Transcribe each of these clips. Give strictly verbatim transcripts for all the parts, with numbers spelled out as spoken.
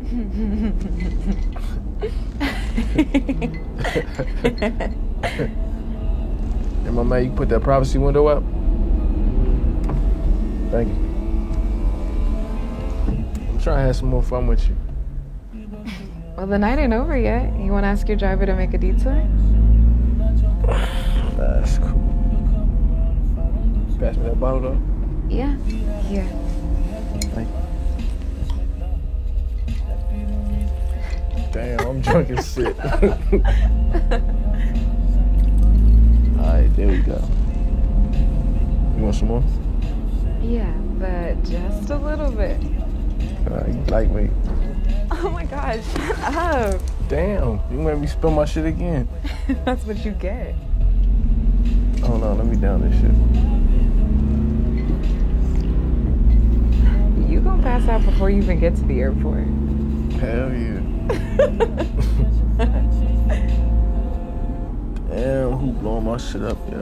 And my man, you put that privacy window up? Thank you. I'm trying to have some more fun with you. Well, the night ain't over yet. You want to ask your driver to make a detour? That's cool. Pass me that bottle, though? Yeah. Here. Thank you. Damn, I'm drunk as shit. Alright, there we go. You want some more? Yeah, but just a little bit. Uh, you lightweight. Oh my gosh, shut up. Damn, you made me spill my shit again. That's what you get. Hold on, let me down this shit. You gonna pass out before you even get to the airport. Hell yeah. Damn, who blowing my shit up, yo?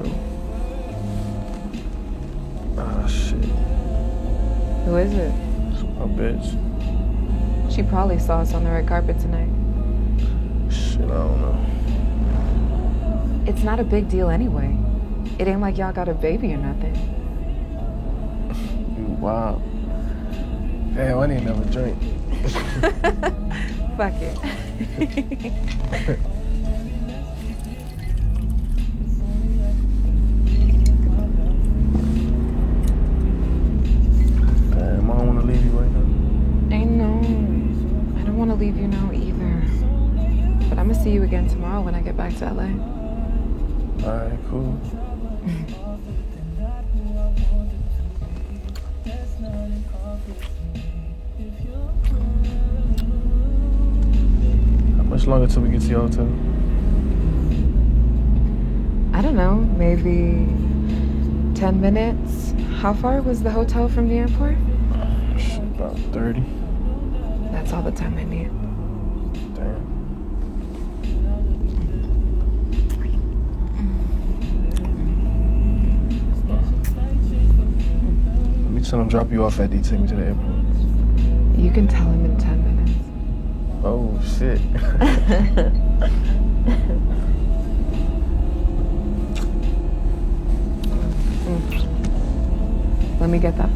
Ah, shit. Who is it? It's my bitch. She probably saw us on the red carpet tonight. Shit, I don't know. It's not a big deal anyway. It ain't like y'all got a baby or nothing. You wild. Damn, I need another drink. Fuck it. Damn, I don't want to leave you right now. I know. I don't want to leave you now either. But I'm gonna see you again tomorrow when I get back to L A. Alright, cool. How much longer till we get to your hotel? I don't know, maybe ten minutes. How far was the hotel from the airport? Shit, about thirty. That's all the time I need. Damn. Let me tell him drop you off at D. Take me to the airport. You can tell him in ten minutes. Oh, shit. Let me get that